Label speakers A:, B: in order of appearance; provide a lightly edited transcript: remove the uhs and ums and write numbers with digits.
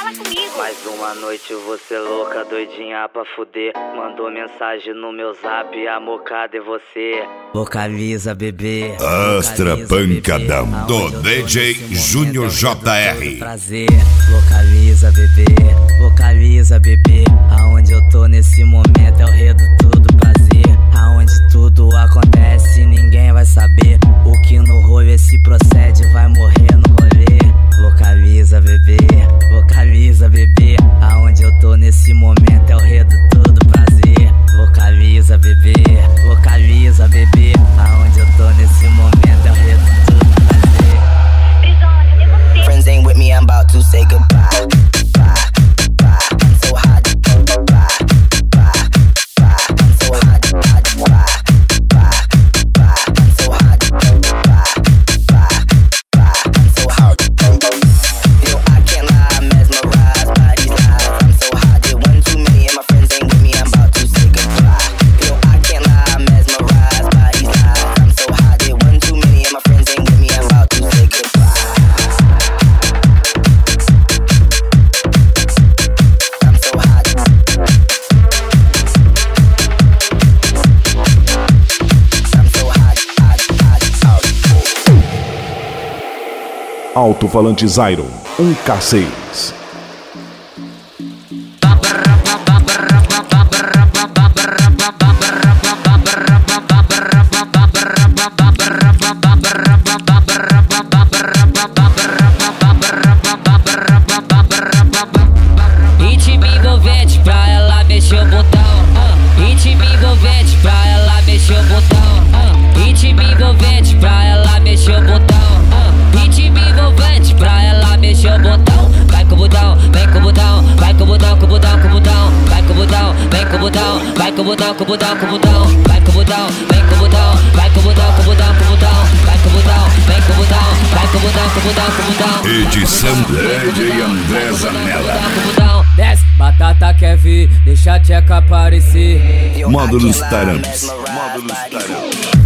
A: fala comigo.
B: Mais uma noite você louca, doidinha pra fuder. Mandou mensagem no meu zap, amor, cadê você? Vocaliza, bebê.
C: Astra Pancadão do DJ Júnior JR.
B: Prazer, vocaliza, bebê. Vocaliza, bebê. Aonde eu tô nesse momento é o reduto do prazer. Aonde tudo acontece, ninguém vai saber. O que no rolê se procede vai morrer no rolê. Vocaliza, bebê. Vocaliza, bebê. Aonde eu tô nesse momento é o reduto do prazer. Vocaliza, bebê. Vocaliza, bebê. Aonde eu tô nesse momento é o reduto do prazer.
D: Friends ain't with me, I'm about to say goodbye. I'm so hot. I'm so hot. I'm so hot. I'm so hot. Yo, I can't lie, I'm mesmerized by these lies. I'm so hot, did one too many and my friends ain't with me, I'm about to say goodbye. Yo, I can't lie, I'm mesmerized by these lies. I'm so hot, did one too many and my friends ain't with me, I'm about to say goodbye. I'm so hot. I'm so hot.
E: Alto-falante Zyron 1K6.
B: Ritmo envolvente pra ela mexer o botão. Ritmo envolvente pra ela mexer o botão. Ritmo envolvente pra ela mexer o botão. Ritmo envolvente pra ela mexer o botão. Vai com o botão, vem com o botão. Vai com o botão, com o botão, com o botão. Vai com o botão, vem com o botão. Vai com o botão, com o botão, com o botão. Vai com o botão, vem com o botão. Vai com o botão, com o botão, com o botão. Vai com o botão, vem com o botão. Vai com o botão, com o botão, com o botão.
C: Edição DJ André Zanella.
B: Desce, batata quer vir, deixa a tcheca aparecer.
C: Módulos Taramps.